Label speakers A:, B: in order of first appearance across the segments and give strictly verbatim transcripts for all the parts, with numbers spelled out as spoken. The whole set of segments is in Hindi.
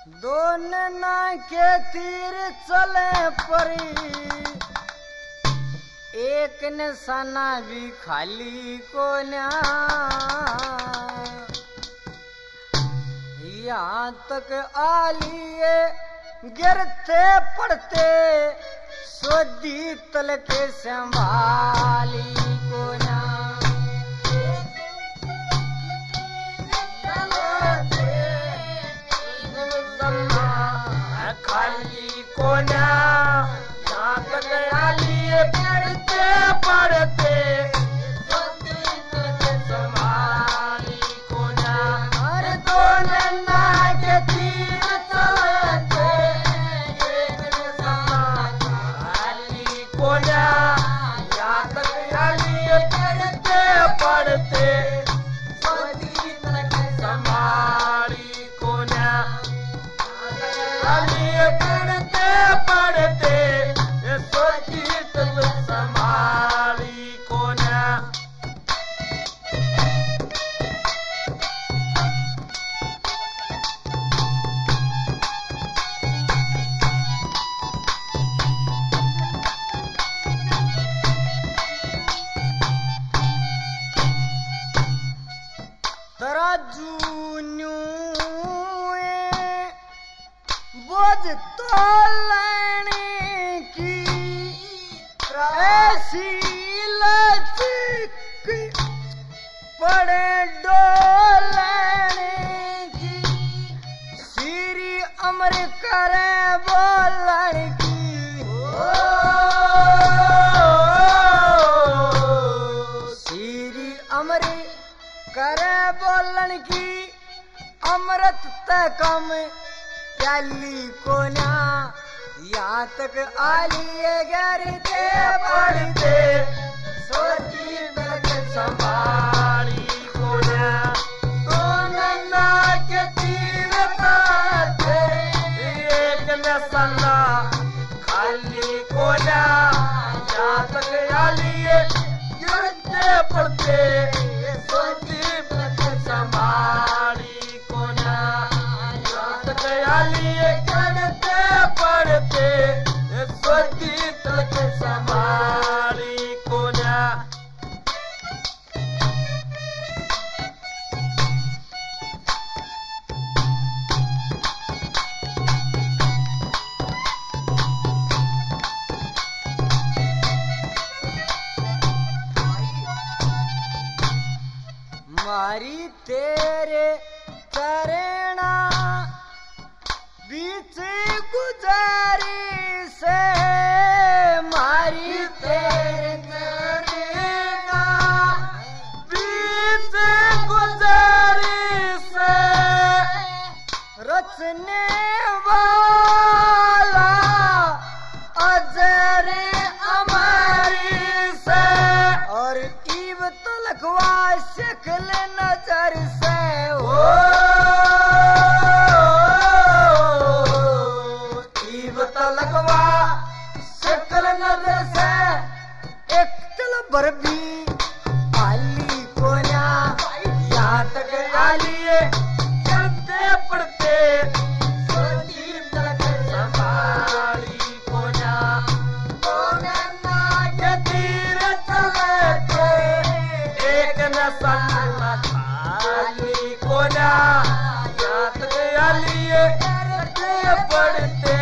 A: दो नैना के तीर चले परी, एक निशाना भी खाली को न्या। यहाँ तक आलिए गिरते पड़ते, सोदी तल के संभाली को न्या। खाली कोना यहाँ तक आलिए पड़ते पड़ते, संभाली कोना। अरे दो नैना के तीर चलते, खाली कोना यहाँ तक आलिए पड़ते पड़ते, संभाली कोना। आलिए पड़ते पड़ते, सोची तब संभाली कोना। तराजू बोझ तो लेने की, ऐसी लचक पड़े डोलने की, श्री अमर करे बोलने की। श्री अमर करे बोलन की, अमृत तक कम प्याली कोना। यहाँ तक आलिए गिरते पड़ते, सोची तक संभाली कोना। तो नैना के तीर चलते, एक निशाना खाली कोना। यहाँ तक आलिए गिरते पड़ते, सोची तक संभाली कोना। आलिए गिरते पड़ते, सोची तक संभाली कोना। मारी तेरे चरणा बीच गुजारी से, मारी तेरे चरणा बीच गुजारी से, रचने वाला अजर अमरी से, और ईब तो लखवा शक्ल नजर से। हो लगवा शक्ल नजर से, एक चल भर भी आली कोना। यहाँ तक आलिए गिरते पड़ते, सोची तक संभाली कोना। तो नैना के तीर चलते, एक निशाना खाली कोना। यहाँ तक आलिए गिरते पड़ते,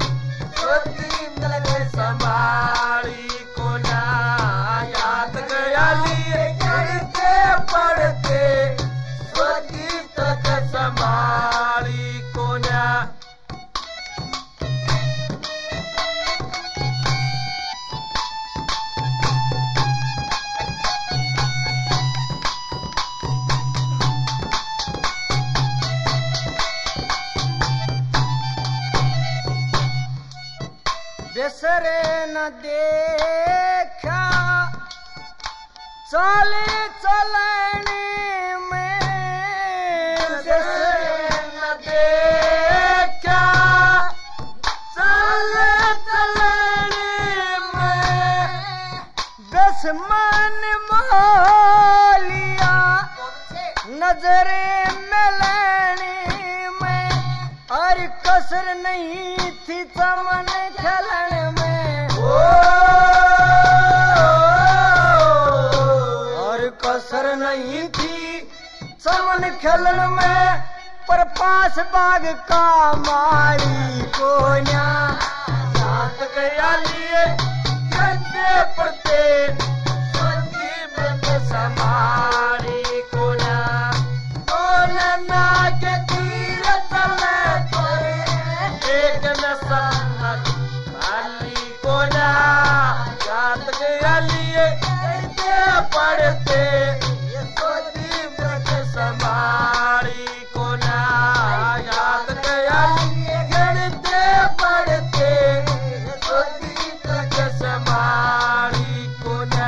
A: संभाली कोना। याद गया लिए गिरते पड़ते, सोची तक संभाली कोना। बिसरे न देखा चले चलने में, बिसरे न देखा चले चलने में, दुश्मन मोलिया नजरे मिलने में। और कसर नहीं थी चमन खेलन में, और कसर नहीं थी चमन खेलन में, पर पास बाग का मारी को न्या
B: रात गया लिए करते पड़ते संजीवत समारी को ना ना के तीरथ में तोरे एक न सन्नत खाली को ना रात गया लिए करते पड़ते संजीवत समारी को ना याद गया लिए करते पड़ते संजीवत समारी को ना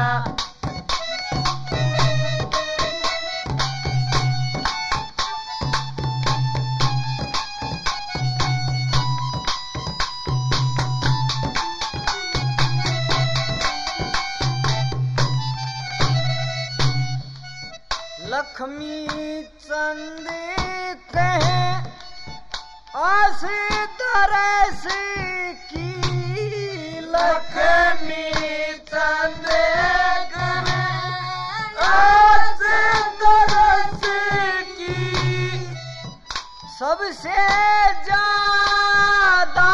A: लक्ष्मी चंद कहे आस तरस की,
B: लक्ष्मी चंद कहे आस तरस की,
A: सबसे ज्यादा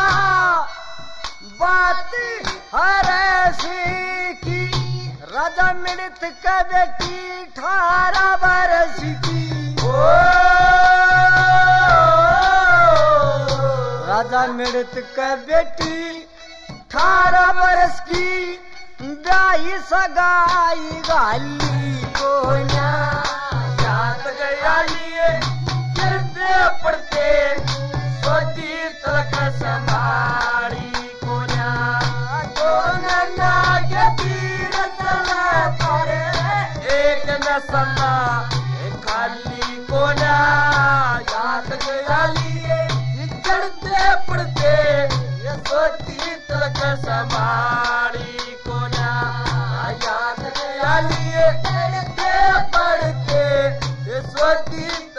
A: बात हरस की, राजा मृत का बेटी अठारह बरस की, राजा मृत का बेटी अठारह बरस की, ब्याही सगाई गाली को न्या
B: याद गया लिए गिरते पड़ते सोती तलक समारी को ना तो नन्ना के तीरथ में तोरे एक न सन्ना खाली को ना याद गया लिए गिरते पड़ते सोती तलक समारी को ना याद गया लिए गिरते पड़ते सोती